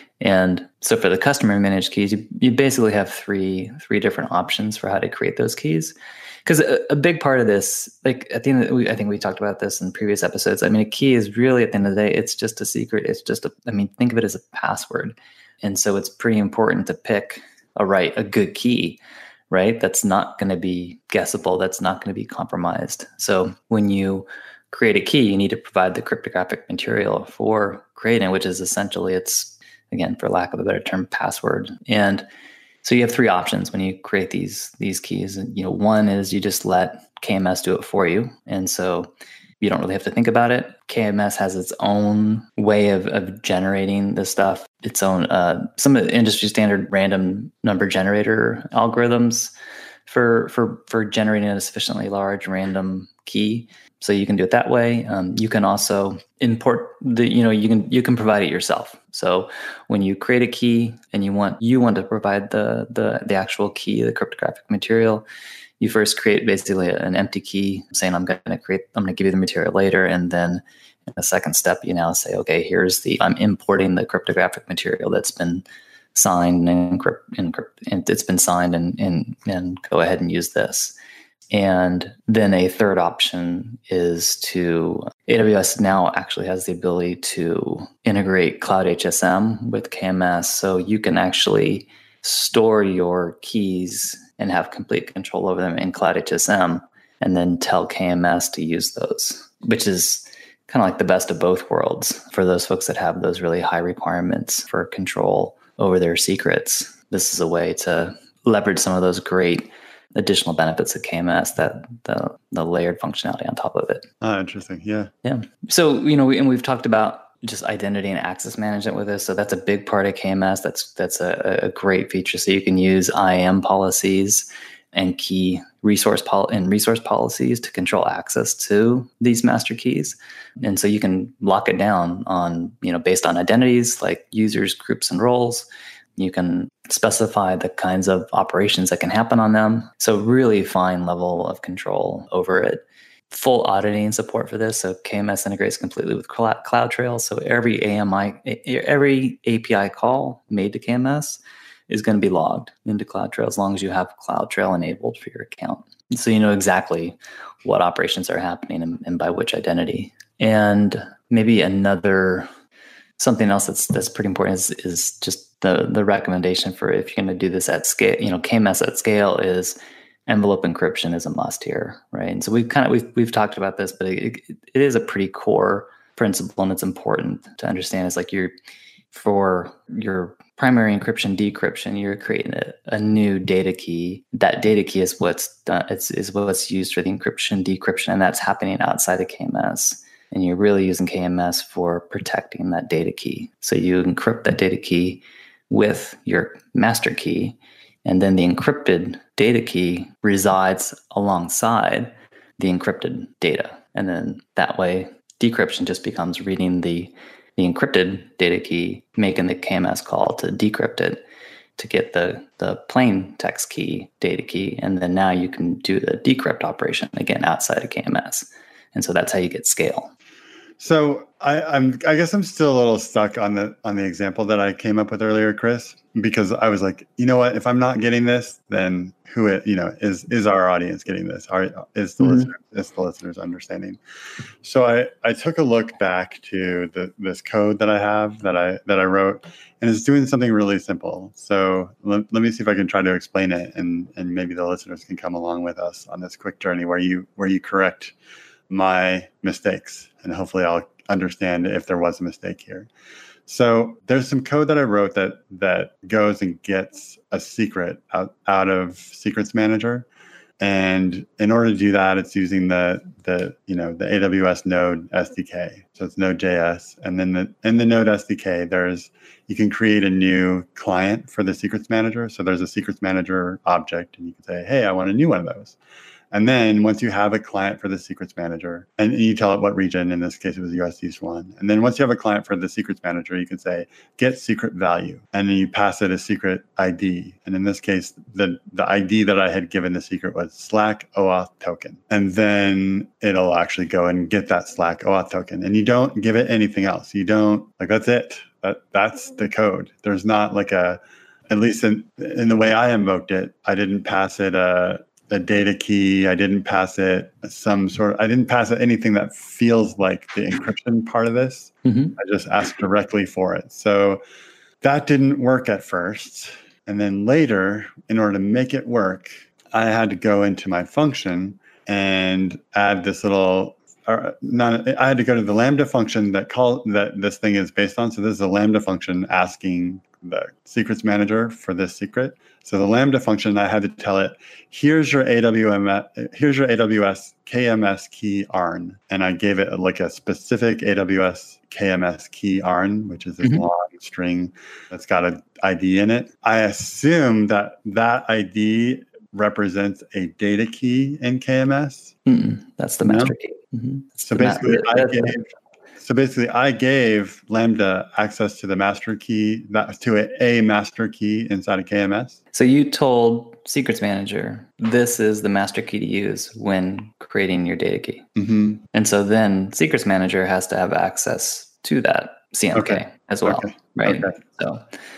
And so for the customer managed keys, you, you basically have three three different options for how to create those keys. Because a, a big part of this, like at the end of the, we, I think we talked about this in previous episodes. I mean, a key is really at the end of the day, it's just a secret. It's just a, I mean, think of it as a password. And so it's pretty important to pick a right, a good key, right? That's not going to be guessable. That's not going to be compromised. So when you create a key, you need to provide the cryptographic material for creating, which is essentially it's, again, for lack of a better term, password. And so you have three options when you create these these keys. And, you know, one is you just let K M S do it for you, and so you don't really have to think about it. K M S has its own way of, of generating this stuff, its own uh, some of the industry standard random number generator algorithms for for for generating a sufficiently large random key. So you can do it that way. Um, you can also import the, you know, you can you can provide it yourself. So when you create a key and you want you want to provide the the the actual key, the cryptographic material, you first create basically an empty key saying I'm going to create, I'm going to give you the material later, and then in the second step you now say, okay, here's the I'm importing the cryptographic material that's been signed and encrypt, encrypt and it's been signed and and and go ahead and use this. And then a third option is to, A W S now actually has the ability to integrate Cloud H S M with K M S. So you can actually store your keys and have complete control over them in Cloud H S M and then tell K M S to use those, which is kind of like the best of both worlds for those folks that have those really high requirements for control over their secrets. This is a way to leverage some of those great additional benefits of K M S, that the the layered functionality on top of it. Ah, interesting. Yeah. Yeah. So, you know, we, and we've talked about just identity and access management with this. So that's a big part of K M S. That's that's a, a great feature. So you can use I A M policies and key resource pol- and resource policies to control access to these master keys. And so you can lock it down on, you know, based on identities like users, groups, and roles. You can specify the kinds of operations that can happen on them. So really fine level of control over it. Full auditing support for this. So K M S integrates completely with CloudTrail. So every A M I, every A P I call made to K M S is going to be logged into CloudTrail as long as you have CloudTrail enabled for your account. So you know exactly what operations are happening and, and by which identity. And maybe another something else that's that's pretty important is is just the the recommendation for if you're going to do this at scale. You know, K M S at scale is envelope encryption is a must here, right? And so we've kind of we've we've talked about this, but it, it is a pretty core principle, and it's important to understand. Is like you're for your primary encryption decryption, you're creating a, a new data key. That data key is what's done. It's is what's used for the encryption decryption, and that's happening outside of K M S. And you're really using K M S for protecting that data key. So you encrypt that data key with your master key, and then the encrypted data key resides alongside the encrypted data. And then that way, decryption just becomes reading the, the encrypted data key, making the K M S call to decrypt it to get the, the plain text key data key. And then now you can do the decrypt operation, again, outside of K M S. And so that's how you get scale. So I, I'm, I guess I'm still a little stuck on the on the example that I came up with earlier, Chris, because I was like, you know what? If I'm not getting this, then who it, you know is is our audience getting this? Are, is the mm-hmm. listener, is the listeners understanding? So I, I took a look back to the this code that I have that I that I wrote, and it's doing something really simple. So let, let me see if I can try to explain it, and and maybe the listeners can come along with us on this quick journey where you where you correct my mistakes, and hopefully I'll understand if there was a mistake here. So there's some code that I wrote that that goes and gets a secret out, out of Secrets Manager. And in order to do that, it's using the the you know the A W S Node S D K. So it's Node.js, and then the, in the Node S D K, there's you can create a new client for the Secrets Manager. So there's a Secrets Manager object, and you can say, "Hey, I want a new one of those." And then once you have a client for the Secrets Manager, and you tell it what region, in this case it was U S East one. And then once you have a client for the Secrets Manager, you can say, get secret value. And then you pass it a secret I D. And in this case, the, the I D that I had given the secret was Slack OAuth token. And then it'll actually go and get that Slack OAuth token. And you don't give it anything else. You don't, like, that's it. That That's the code. There's not like a, at least in, in the way I invoked it, I didn't pass it a, a data key. I didn't pass it some sort of, I didn't pass it anything that feels like the encryption part of this. Mm-hmm. I just asked directly for it. So that didn't work at first. And then later, in order to make it work, I had to go into my function and add this little, or not, I had to go to the Lambda function that call that this thing is based on. So this is a Lambda function asking the Secrets Manager for this secret. So the Lambda function, I had to tell it, here's your A W S, here's your A W S K M S key A R N. And I gave it like a specific A W S K M S key A R N, which is this mm-hmm. long string that's got an I D in it. I assume that that I D represents a data key in K M S. Mm-mm. That's the master no? key. Mm-hmm. So basically, ma- I gave, so basically, I gave Lambda access to the master key, that, to a, a master key inside of K M S. So you told Secrets Manager, this is the master key to use when creating your data key. Mm-hmm. And so then Secrets Manager has to have access to that C M K okay. as well, okay. right? Okay. So,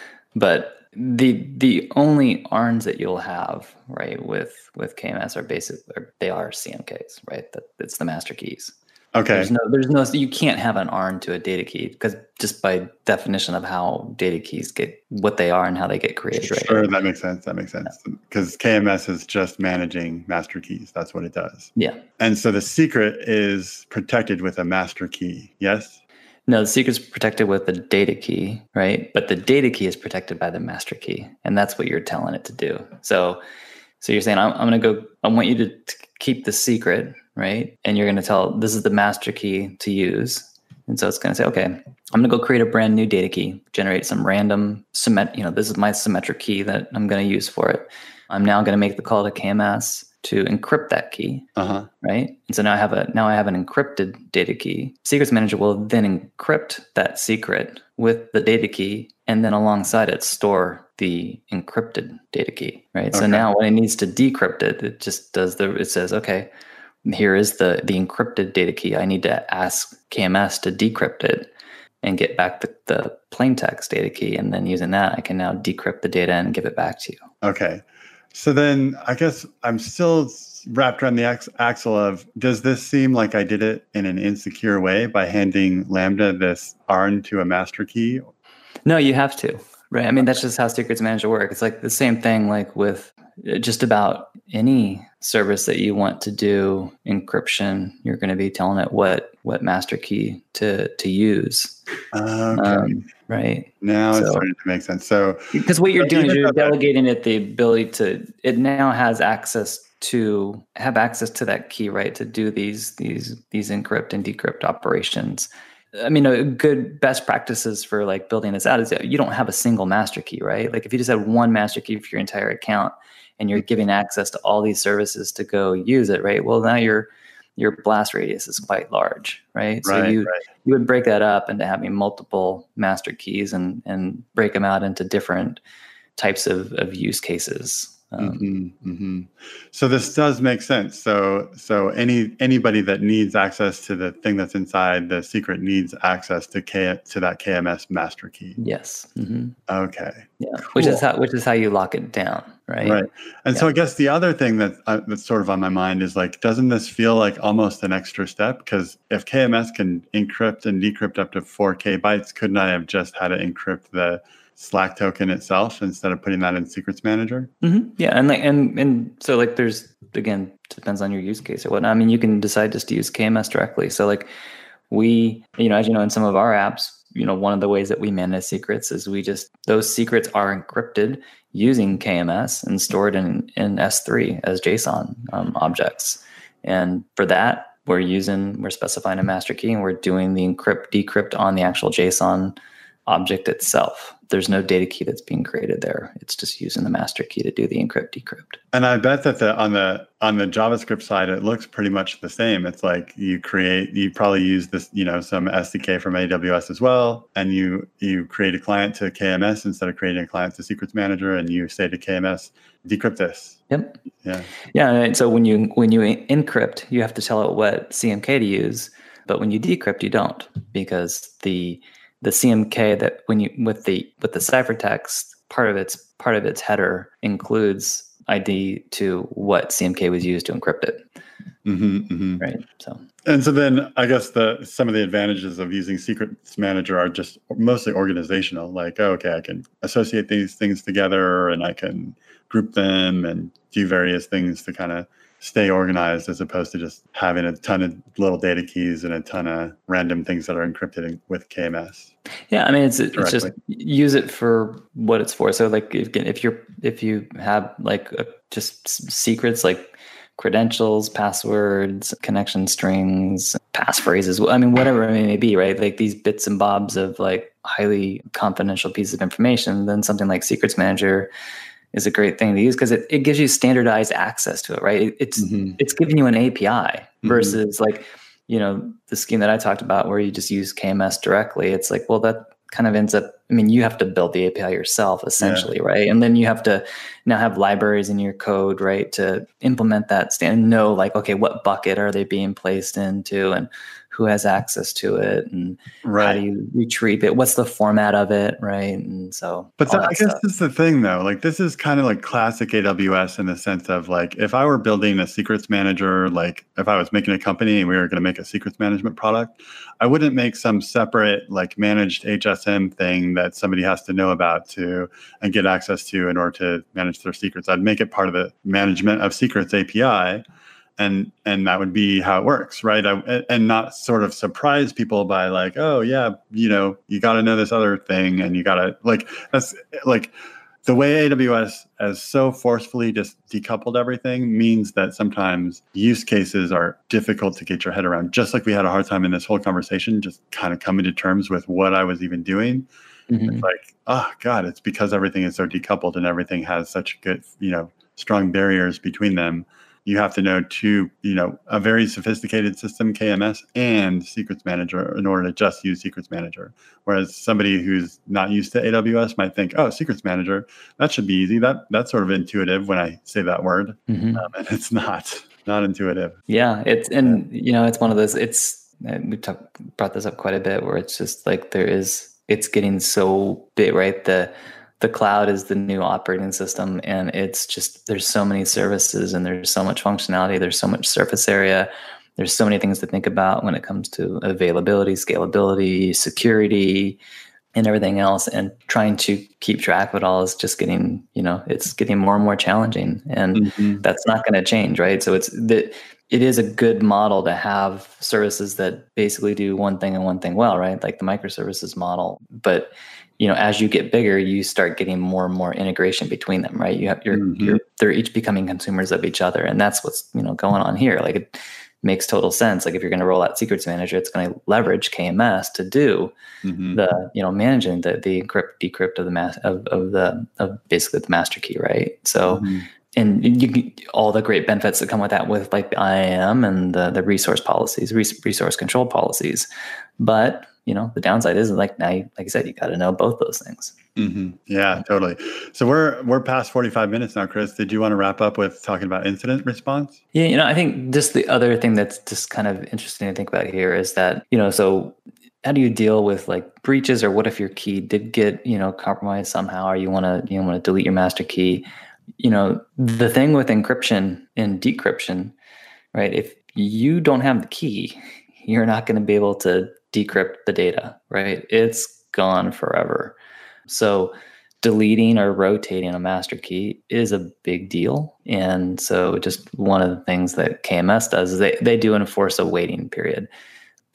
but the the only A R Ns that you'll have, right, with with K M S are basic, or they are C M Ks, right? That it's the master keys. Okay. There's no, there's no, you can't have an A R N to a data key because just by definition of how data keys get what they are and how they get created. Right? Sure, that makes sense. That makes sense because yeah. K M S is just managing master keys. That's what it does. Yeah. And so the secret is protected with a master key. Yes. No, the secret's protected with the data key, right? But the data key is protected by the master key, and that's what you're telling it to do. So, so you're saying I'm, I'm going to go. I want you to t- keep the secret, right? And you're going to tell this is the master key to use, and so it's going to say, okay, I'm going to go create a brand new data key, generate some random symmet. You know, this is my symmetric key that I'm going to use for it. I'm now going to make the call to K M S to encrypt that key, uh-huh. right? And so now I have a now I have an encrypted data key. Secrets Manager will then encrypt that secret with the data key, and then alongside it store the encrypted data key, right? Okay. So now when it needs to decrypt it, it just does the. It says, okay, here is the the encrypted data key. I need to ask K M S to decrypt it and get back the, the plain text data key, and then using that, I can now decrypt the data and give it back to you. Okay. So then I guess I'm still wrapped around the ax- axle of, does this seem like I did it in an insecure way by handing Lambda this A R N to a master key? No, you have to, right? I mean, that's just how Secrets Manager work. It's like the same thing like with just about any service that you want to do encryption. You're going to be telling it what what master key to to use. Okay. Um, right. Now so, it's starting to make sense. So because what you're doing is you're delegating it the ability to, it now has access to have access to that key, right? To do these these these encrypt and decrypt operations. I mean, a good best practices for like building this out is that you don't have a single master key, right? Like if you just had one master key for your entire account and you're giving access to all these services to go use it, right? Well, now your your blast radius is quite large, right? So right, you right. you would break that up into having multiple master keys and and break them out into different types of, of use cases. Um, mm-hmm, mm-hmm. So this does make sense. So so any anybody that needs access to the thing that's inside the secret needs access to K to that K M S master key. Yes. Mm-hmm. Okay. Yeah. Cool. Which is how which is how you lock it down, right? Right. And yeah. so I guess the other thing that uh, that's sort of on my mind is like, doesn't this feel like almost an extra step? Because if K M S can encrypt and decrypt up to four K bytes, couldn't I have just had to encrypt the Slack token itself instead of putting that in Secrets Manager? Mm-hmm. Yeah, and like and and so like there's again depends on your use case or whatnot. I mean, you can decide just to use K M S directly. So like we, you know, as you know, in some of our apps, you know, one of the ways that we manage secrets is we just, those secrets are encrypted using K M S and stored in, in S three as JSON um, objects. And for that, we're using, we're specifying a master key and we're doing the encrypt decrypt on the actual JSON object itself. There's no data key that's being created there. It's just using the master key to do the encrypt decrypt. And I bet that the on the on the JavaScript side, it looks pretty much the same. It's like you create, you probably use this, you know, some S D K from A W S as well, and you you create a client to K M S instead of creating a client to Secrets Manager, and you say to K M S, decrypt this. Yep. Yeah. Yeah. And so when you when you encrypt, you have to tell it what C M K to use, but when you decrypt, you don't, because the the C M K that when you with the with the ciphertext, part of its part of its header includes I D to what C M K was used to encrypt it. Mm-hmm, mm-hmm. Right. So and so then I guess the some of the advantages of using Secrets Manager are just mostly organizational. Like, oh, okay, I can associate these things together and I can group them and do various things to kind of stay organized, as opposed to just having a ton of little data keys and a ton of random things that are encrypted in, with K M S. Yeah, I mean, it's it's just use it for what it's for. So like if, if you're if you have like a, just secrets like credentials, passwords, connection strings, passphrases, I mean, whatever it may be, right? Like these bits and bobs of like highly confidential pieces of information, then something like Secrets Manager is a great thing to use because it, it gives you standardized access to it, right? It, it's mm-hmm. it's giving you an A P I versus mm-hmm. like, you know, the scheme that I talked about where you just use K M S directly. It's like, well, that kind of ends up, I mean, you have to build the A P I yourself essentially, yeah. right? And then you have to now have libraries in your code, right, to implement that stand, know like, okay, what bucket are they being placed into and who has access to it and right. how do you retrieve it? What's the format of it, right? And so, but so I guess stuff. This is the thing though, like this is kind of like classic A W S in the sense of like, if I were building a secrets manager, like if I was making a company and we were going to make a secrets management product, I wouldn't make some separate like managed H S M thing that somebody has to know about to and get access to in order to manage their secrets. I'd make it part of the management of secrets A P I. And and that would be how it works, right? I, and not sort of surprise people by like, oh yeah, you know, you got to know this other thing, and you got to like that's like the way A W S has so forcefully just decoupled everything means that sometimes use cases are difficult to get your head around. Just like we had a hard time in this whole conversation, just kind of coming to terms with what I was even doing. Mm-hmm. It's like, oh God, it's because everything is so decoupled and everything has such good, you know, strong barriers between them. You have to know two, you know, a very sophisticated system, K M S, and Secrets Manager in order to just use Secrets Manager. Whereas somebody who's not used to A W S might think, oh, Secrets Manager, that should be easy. That That's sort of intuitive when I say that word. Mm-hmm. Um, and it's not, not intuitive. Yeah, it's, and, you know, it's one of those, it's, we talked, brought this up quite a bit where it's just like there is, it's getting so big, right? The, The cloud is the new operating system, and it's just, there's so many services and there's so much functionality. There's so much surface area. There's so many things to think about when it comes to availability, scalability, security, and everything else. And trying to keep track of it all is just getting, you know, it's getting more and more challenging, and mm-hmm. that's not going to change, right? So it's that it is a good model to have services that basically do one thing and one thing well, right? Like the microservices model. But you know, as you get bigger, you start getting more and more integration between them, right? You have, you're, mm-hmm. you're, they're each becoming consumers of each other, and that's what's, you know, going on here. Like it makes total sense. Like if you're going to roll out Secrets Manager, it's going to leverage K M S to do mm-hmm. the, you know, managing the the encrypt decrypt of the mass of, of the of basically the master key, right? So. Mm-hmm. And you can, all the great benefits that come with that, with like the I A M and the, the resource policies, res, resource control policies. But, you know, the downside is like now, you, like I said, you got to know both those things. Mm-hmm. Yeah, totally. So we're we're past forty-five minutes now, Chris. Did you want to wrap up with talking about incident response? Yeah, you know, I think just the other thing that's just kind of interesting to think about here is that, you know, so how do you deal with like breaches, or what if your key did get, you know, compromised somehow, or you want to, you know, want to delete your master key? You know, the thing with encryption and decryption, right? If you don't have the key, you're not going to be able to decrypt the data, right? It's gone forever. So deleting or rotating a master key is a big deal. And so just one of the things that K M S does is they, they do enforce a waiting period.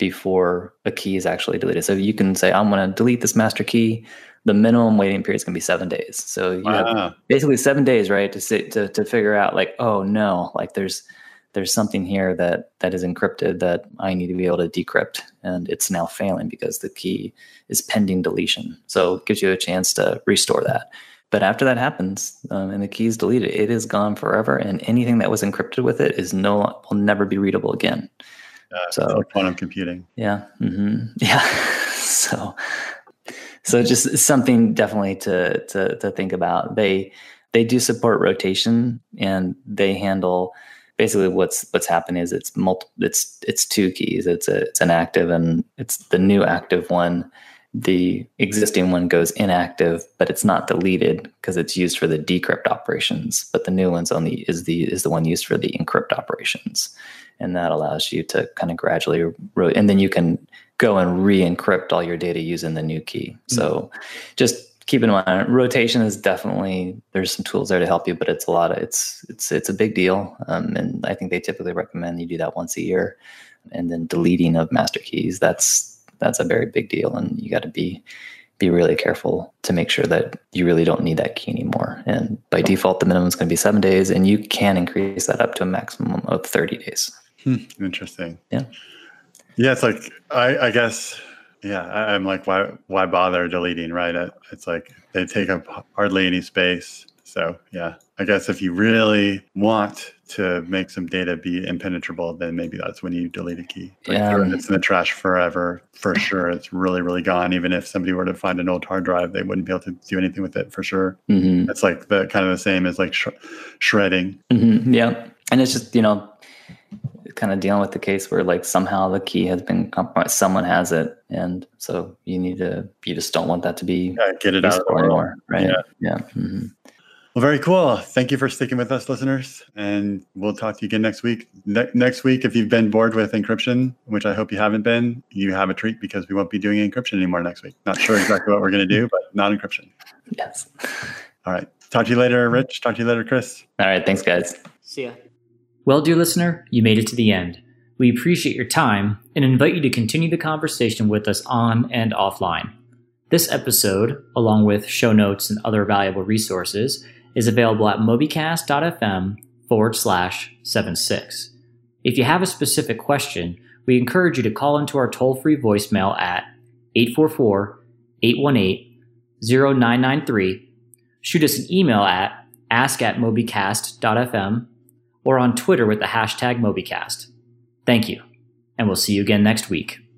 before a key is actually deleted. So you can say, I'm going to delete this master key. The minimum waiting period is going to be seven days. So you wow. have basically seven days, right, to sit to to figure out like, oh no, like there's there's something here that that is encrypted that I need to be able to decrypt, and it's now failing because the key is pending deletion. So it gives you a chance to restore that. But after that happens, um, and the key is deleted, it is gone forever, and anything that was encrypted with it is no will never be readable again. Uh, so like quantum computing. Yeah. Mm-hmm. Yeah. so. So just something definitely to, to to think about. They they do support rotation, and they handle basically what's what's happened is it's multi, it's it's two keys. It's a it's an active, and it's the new active one. The existing one goes inactive, but it's not deleted because it's used for the decrypt operations. But the new one's only is the is the one used for the encrypt operations, and that allows you to kind of gradually ro- and then you can go and re-encrypt all your data using the new key. So mm-hmm. just keep in mind, rotation is definitely, there's some tools there to help you, but it's a lot of, it's, it's, it's a big deal. Um, and I think they typically recommend you do that once a year. And then deleting of master keys, that's, that's a very big deal. And you got to be, be really careful to make sure that you really don't need that key anymore. And by default, the minimum is going to be seven days, and you can increase that up to a maximum of thirty days. Hmm. Interesting. Yeah. Yeah, it's like I, I guess. Yeah, I, I'm like, why, why bother deleting? Right? It, it's like they take up hardly any space. So yeah, I guess if you really want to make some data be impenetrable, then maybe that's when you delete a key. Like yeah. It's in the trash forever, for sure. It's really, really gone. Even if somebody were to find an old hard drive, they wouldn't be able to do anything with it for sure. Mm-hmm. It's like the kind of the same as like sh- shredding. Mm-hmm. Yeah, and it's just you know. kind of dealing with the case where like somehow the key has been compromised, someone has it, and so you need to you just don't want that to be yeah, get it out anymore, right? Yeah. yeah. Mm-hmm. Well, very cool. Thank you for sticking with us, listeners, and we'll talk to you again next week. Ne- next week, if you've been bored with encryption, which I hope you haven't been, you have a treat because we won't be doing encryption anymore next week. Not sure exactly what we're going to do, but not encryption. Yes. All right. Talk to you later, Rich. Talk to you later, Chris. All right. Thanks, guys. See ya. Well, dear listener, you made it to the end. We appreciate your time and invite you to continue the conversation with us on and offline. This episode, along with show notes and other valuable resources, is available at mobycast.fm forward slash 76. If you have a specific question, we encourage you to call into our toll-free voicemail at eight four four, eight one eight, zero nine nine three, shoot us an email at ask at mobycast.fm, or on Twitter with the hashtag MobyCast. Thank you, and we'll see you again next week.